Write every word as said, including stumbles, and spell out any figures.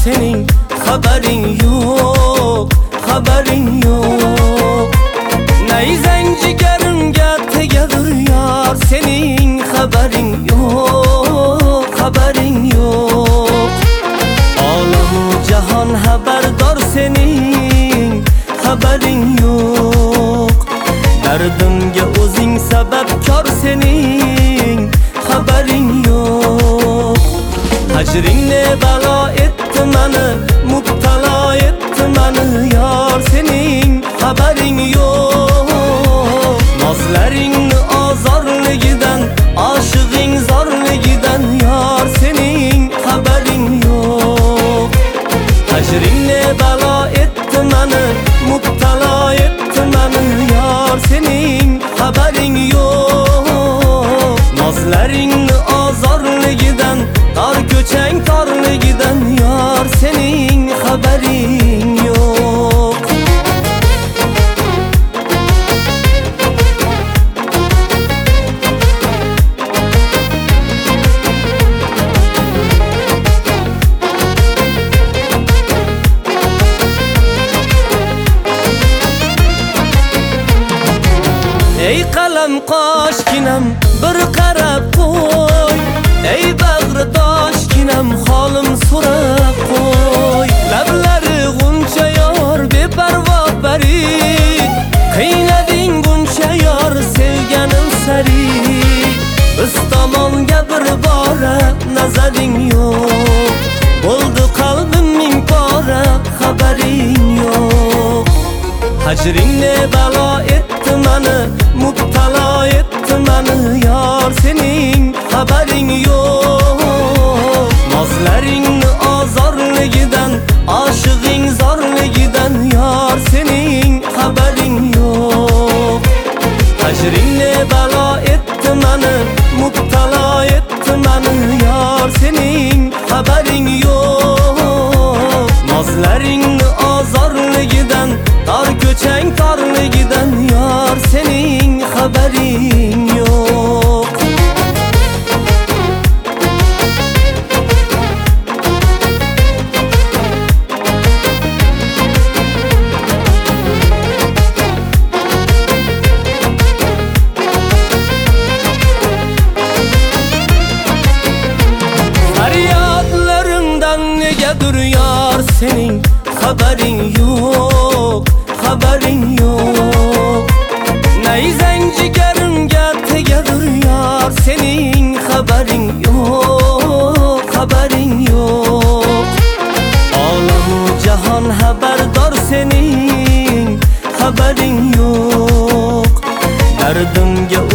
sening xabaring yo'q, xabaring yo'q. Nayzang jigarimga tegadir yor, sening xabaring yo'q, xabaring yo'q. Olamu jahon xabardor, sening xabaring yo'q. Dardimga o'zing sababkor, sening xabaring yo'q. Hajringni balo etdi mani, mubtalo etdi mani yor, sening xabaring yo'q. Nozlaringni ozorligidan, oshig'ing zorligidan yor, sening xabaring yo'q. Hajringni balo etdi mani, mubtalo etdi mani yor, sening xabaring yo'q. Nozlaringni ozorligidan, tor ko'chang torligidan yor, sening xabaring yo'q. Ey qalam qoshginam bir qarab qo'y, ey bag'ridoshginam holim so'rab qo'y. Lablari g'uncha yor beparvo barid, qiynading buncha yor sevganim sarid. Biz tomonga bir bora nazaring yo'q, bo'ldi qalbim ming pora xabaring yo'q. Hajringni balo etdi mani, mubtalo etdi mani yor, sening xabaring yo'q. Nozlaringni ozorligidan, oshig'ing zorligidan yor, sening xabaring yo'q. Hajringni balo etdi mani, mubtalo etdi mani yor, sening xabaring yo'q. Nozlaringni ozorligidan, tor ko'chang torligidan yor, sening xabaring yo'q. Faryodlarimdan negadir yor, sening xabaring yo'q, xabaring yo'q. Nayzang jigarimga tegadir yor, sening xabaring yo'q, xabaring yo'q. Olamu jahon xabardor, sening xabaring yo'q. Dardimga